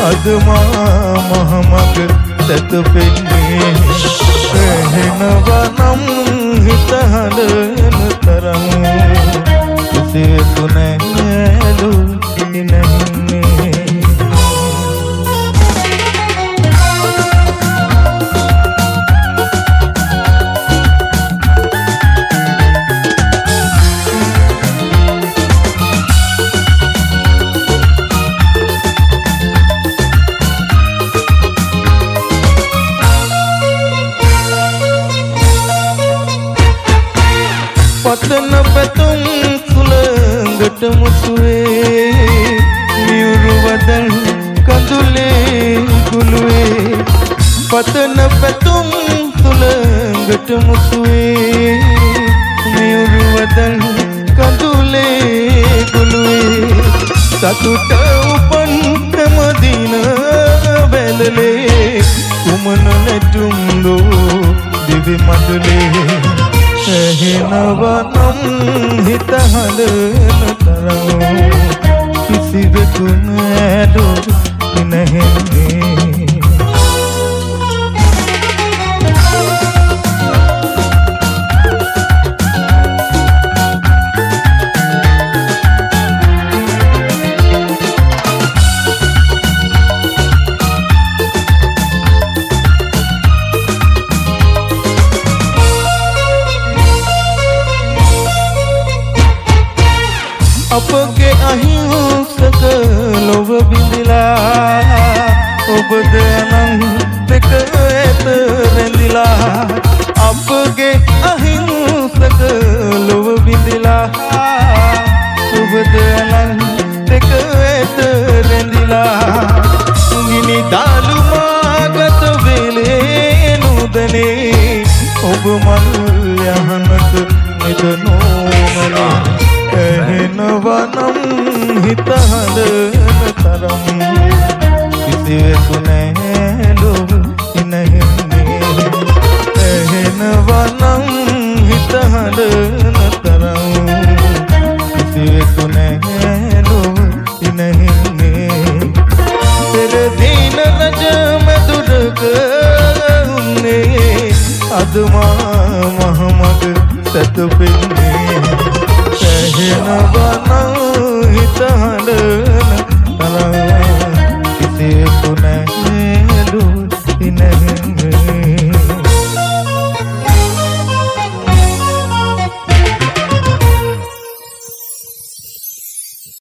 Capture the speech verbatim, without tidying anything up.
අදමා මහමග සැත පෙන්නේ එහෙනවනම් හිත හඬන තරම් කිසිවෙකු නැලු නැන්නේ පතන පැතුම් සුළඟට මුසුවේ මියුරු වදන් කඳුලේ ගුලුවේ පතන පැතුම් සුළඟට මුසුවේ මියුරු වදන් කඳුලේ ගුලුවේ සතුට උපන් හැමදින බැලලේ කුමන නැටුම්දෝ දිවි මඩලේ එහෙනවනම් හිත හඬන තරම් කිසිවෙකු නැලු නැහෙන්නේ අපගේ අහිංසක ලොව බිඳිලා ඔබද අනන්තක ඇත රැඳිලා අපගේ අහිංසක ලොව බිඳිලා ඔබද අනන්තක ඇත රැඳිලා ගිනි දාලු මාගත වෙලේ නුදනේ ඔබ මල් යහනක නිදනෝමලා එහෙනවනම් හිත හඬන තරම් කිසිවෙකු නැලු නැහෙන්නේ එහෙනවනම් හිත හඬන තරම් කිසිවෙකු නැලු නැහෙන්නේ පෙර දින රජ මැදුරක උන්නේ අදමා මහමග සැත පෙන්නේ එහෙනවනම්